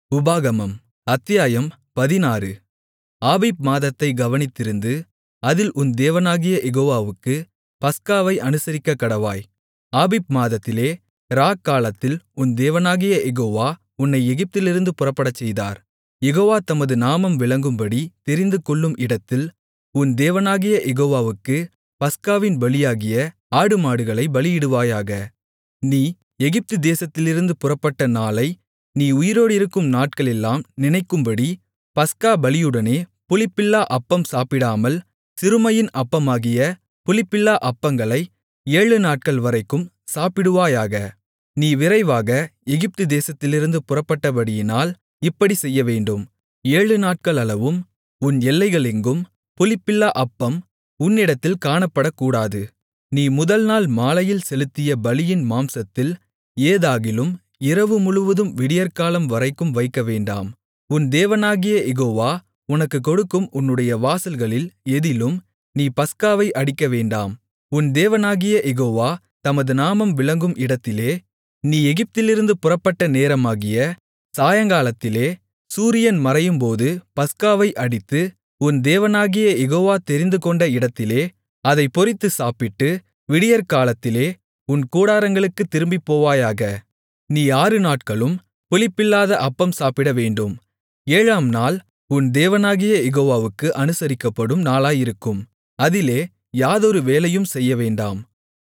உபாகமம் அத்தியாயம் 16 ஆபீப் மாதத்தைக் கவனித்திருந்து அதில் உன் தேவனாகிய யெகோவாவுக்குப் பஸ்காவை அனுசரிக்கக்கடவாய் ஆபீப் மாதத்திலே காலத்தில் உன் தேவனாகிய யெகோவா உன்னை எகிப்திலிருந்து புறப்படச்செய்தார் யெகோவா தமது நாமம் விளங்கும்படி தெரிந்துகொள்ளும் இடத்தில் உன் தேவனாகிய யெகோவாவுக்குப் பஸ்காவின் பலியாகிய ஆடுமாடுகளைப் பலியிடுவாயாக நீ எகிப்து தேசத்திலிருந்து புறப்பட்ட நாளை நீ உயிரோடிருக்கும் நாட்களெல்லாம் நினைக்கும்படி பஸ்கா பலியுடனே புளிப்பில்லா அப்பம் சாப்பிடாமல் சிறுமையின் அப்பமாகிய புளிப்பில்லா அப்பங்களை 7 நாட்கள்வரைக்கும் சாப்பிடுவாயாக நீ விரைவாக எகிப்து தேசத்திலிருந்து புறப்பட்டபடியினால் இப்படிச் செய்யவேண்டும் 7 நாட்களளவும் உன் எல்லைகளெங்கும் புளிப்பில்லா அப்பம் உன்னிடத்தில் காணப்படக்கூடாது நீ முதல்நாள் மாலையில் செலுத்திய பலியின் மாம்சத்தில் ஏதாகிலும் இரவு முழுவதும் விடியற்காலம் வரைக்கும் வைக்கவேண்டாம் உன் தேவனாகிய யெகோவா உனக்குக் கொடுக்கும் உன்னுடைய வாசல்களில் எதிலும் நீ பஸ்காவை அடிக்கவேண்டாம் உன் தேவனாகிய யெகோவா தமது நாமம் விளங்கும் இடத்திலே நீ எகிப்திலிருந்து புறப்பட்ட நேரமாகிய சாயங்காலத்திலே சூரியன் மறையும்போது பஸ்காவை அடித்து உன் தேவனாகிய யெகோவா தெரிந்துகொண்ட இடத்திலே அதைப் பொரித்து சாப்பிட்டு விடியற்காலத்திலே உன் கூடாரங்களுக்குத் திரும்பிப்போவாயாக நீ 6 நாட்களும் புளிப்பில்லாத அப்பம் சாப்பிடவேண்டும் 7ஆம் நாள் உன் தேவனாகிய யெகோவாவுக்கு அனுசரிக்கப்படும் நாளாயிருக்கும் அதிலே யாதொரு வேலையும் செய்யவேண்டாம்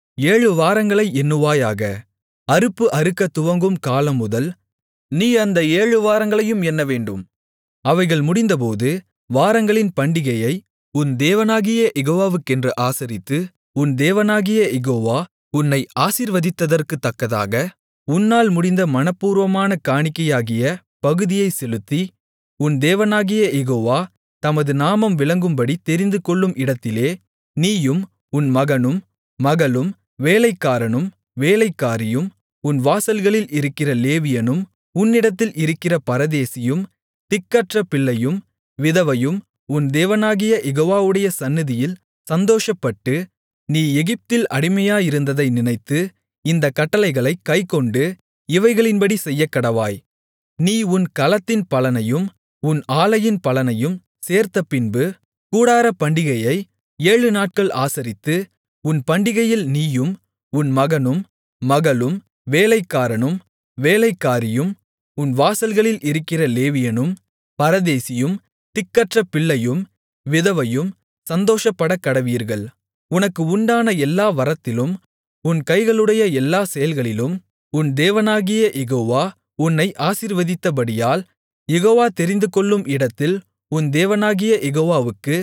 7 வாரங்களை எண்ணுவாயாக அறுப்பு அறுக்கத் துவங்கும் காலம்முதல் நீ அந்த 7 வாரங்களையும் எண்ணவேண்டும் அவைகள் முடிந்தபோது வாரங்களின் பண்டிகையை உன் தேவனாகிய யெகோவாவுக்கென்று ஆசரித்து உன் தேவனாகிய யெகோவா உன்னை ஆசீர்வதித்ததற்குத் தக்கதாக உன்னால் முடிந்த மனப்பூர்வமான காணிக்கையாகிய பகுதியைச் செலுத்தி உன் தேவனாகிய யெகோவா தமது நாமம் விளங்கும்படி தெரிந்துகொள்ளும் இடத்திலே நீயும் உன் மகனும் மகளும் வேலைக்காரனும் வேலைக்காரியும் உன் வாசல்களில் இருக்கிற லேவியனும் உன்னிடத்தில் இருக்கிற பரதேசியும் திக்கற்ற பிள்ளையும் விதவையும் உன் தேவனாகிய யெகோவாவுடைய சந்நிதியில் சந்தோஷப்பட்டு நீ எகிப்தில் அடிமையாயிருந்ததை நினைத்து இந்தக் கட்டளைகளைக் கைக்கொண்டு இவைகளின்படி செய்யக்கடவாய் நீ உன் களத்தின் பலனையும் உன் ஆலையின் பலனையும் சேர்த்தபின்பு கூடாரப் பண்டிகையை 7 நாட்கள் ஆசரித்து உன் பண்டிகையில் நீயும் உன் மகனும் மகளும் வேலைக்காரனும் வேலைக்காரியும் உன் வாசல்களில் இருக்கிற லேவியனும் பரதேசியும் திக்கற்ற பிள்ளையும் விதவையும் சந்தோஷப்படக்கடவீர்கள் உனக்கு உண்டான எல்லா வரத்திலும் உன் கைகளுடைய எல்லா செயல்களிலும் உன் தேவனாகிய யெகோவா உன்னை ஆசீர்வதித்தபடியால் யெகோவா தெரிந்துகொள்ளும் இடத்தில் உன் தேவனாகிய யெகோவாவுக்கு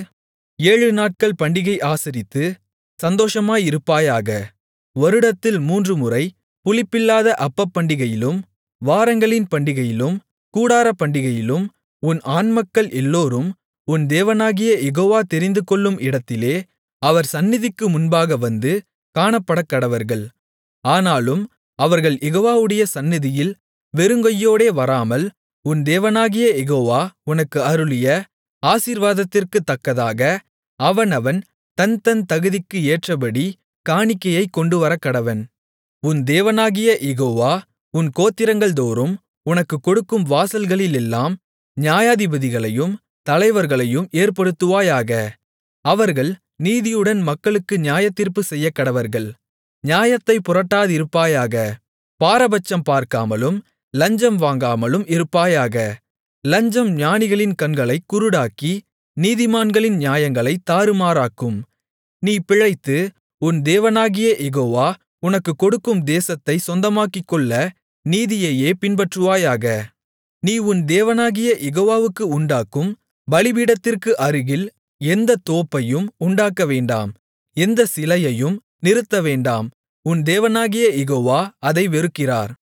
7 நாட்கள் பண்டிகை ஆசரித்து சந்தோஷமாயிருப்பாயாக வருடத்தில் 3 முறை புளிப்பில்லாத அப்பப்பண்டிகையிலும் வாரங்களின் பண்டிகையிலும் கூடாரப் பண்டிகையிலும் உன் ஆண்மக்கள் எல்லோரும் உன் தேவனாகிய யெகோவா தெரிந்துகொள்ளும் இடத்திலே அவர் சந்நிதிக்கு முன்பாக வந்து காணப்படக்கடவர்கள் ஆனாலும் அவர்கள் யெகோவாவுடைய சந்நிதியில் வெறுங்கையோடே வராமல் உன் தேவனாகிய யெகோவா உனக்கு அருளிய ஆசீர்வாதத்திற்குத் தக்கதாக அவனவன் தன் தகுதிக்கு ஏற்றபடி காணிக்கையைக் கொண்டுவரக்கடவன் உன் தேவனாகிய யெகோவா உன் கோத்திரங்கள்தோறும் உனக்குக் கொடுக்கும் வாசல்களிலெல்லாம் நியாயாதிபதிகளையும் தலைவர்களையும் ஏற்படுத்துவாயாக அவர்கள் நீதியுடன் மக்களுக்கு நியாயத்தீர்ப்பு செய்யக்கடவர்கள் நியாயத்தைப் புரட்டாதிருப்பாயாக பாரபட்சம் பார்க்காமலும் லஞ்சம் வாங்காமலும் இருப்பாயாக லஞ்சம் ஞானிகளின் கண்களைக் குருடாக்கி நீதிமான்களின் நியாயங்களைத் தாறுமாறாக்கும் நீ பிழைத்து உன் தேவனாகிய யெகோவா உனக்குக் கொடுக்கும் தேசத்தைச் சொந்தமாக்கிக்கொள்ள நீதியையே பின்பற்றுவாயாக நீ உன் தேவனாகிய யெகோவாவுக்கு உண்டாக்கும் பலிபீடத்திற்கு அருகில் எந்தத் தோப்பையும் உண்டாக்கவேண்டாம் எந்தச் சிலையையும் நிறுத்தவேண்டாம் உன் தேவனாகிய யெகோவா அதை வெறுக்கிறார்